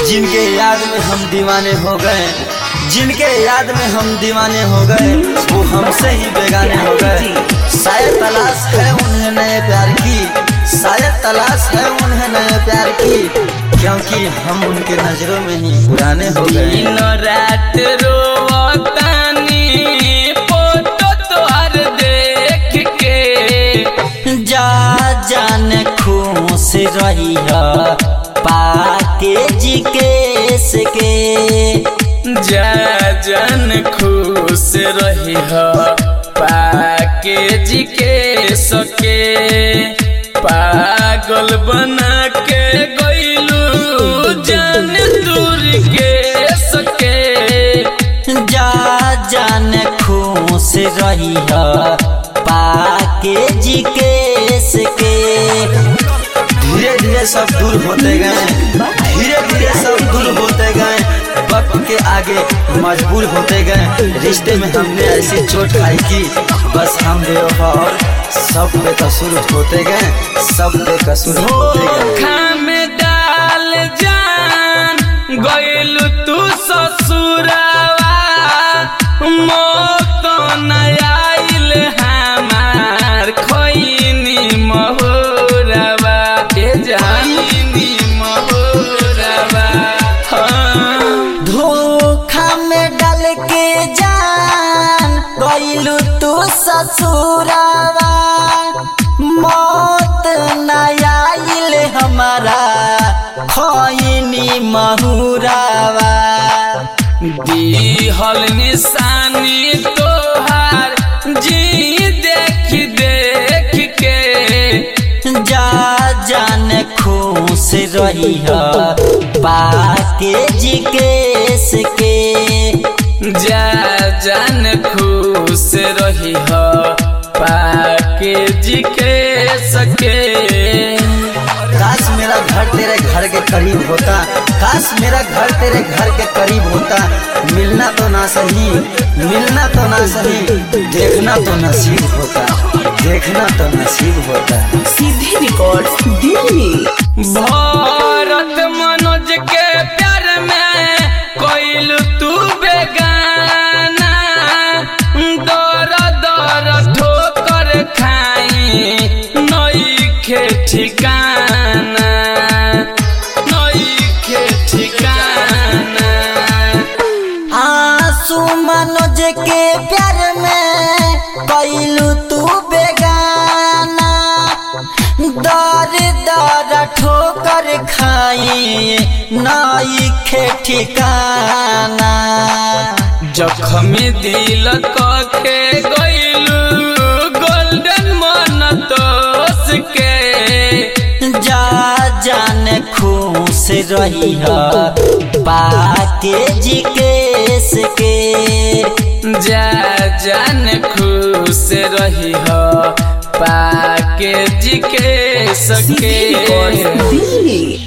जिनके याद में हम दीवाने हो गए, जिनके याद में हम दीवाने हो गए, वो हमसे ही बेगाने हो गए। शायद तलाश है उन्हें नए प्यार की, शायद तलाश है उन्हें नए प्यार की, क्योंकि हम उनके नजरों में ही पुराने हो गए। दिन रात रोवतानी फोटो तोहर देख के, जा जान खुश रही पाके जी केस के, जा जान खुश रही पाके जी के सके। पागल बना के गइलू जान दूर के सके, जा जान खुश रही पाके जी केस के। धीरे धीरे सब दूर होते गए, धीरे धीरे सब दूर होते गए, वक्त के आगे मजबूर होते गए। रिश्ते में हमने ऐसी चोट खाई कि बस हम बेवफा और सब बेकसूर होते गए, सब बेकसूर होते गए। धोखा में डाल जान गइलू तू ससुरवा, मौत न आइल हमार खैनी महुरवा, ए जानी महुरवा। धोखा में डाल के जान गइलू तू ससुरवा, मौत न आइल हमारा खैनी महुरवा। दिहल निशानी तोहार जी देख देख के, जा जान खुश रही पाके जी केस के, जा जान खुश रही पाके जी के सके। काश मेरा घर तेरे घर के करीब होता, काश मेरा घर तेरे घर के करीब होता। मिलना तो ना सही, मिलना तो ना सही, देखना तो नसीब होता, देखना तो नसीब होता। सीधे रिकॉर्ड दिल्ली। भारत मनोज के प्यार में कोइल तू बेगाना, दर दर ठोकर खाई नइखे ठिकाना, नइखे ठिकाना। आंसू मनोज के प्यार में कइलू तू बेगाना, दर दर ठोकर खाई नइखे ठिकाना। जख्म दिल के गइलू गोल्डन मन तोस के, जा जान खुश रही पाके जी केस के, जा जान खुश रही पाके जी के सके। दिल्ली।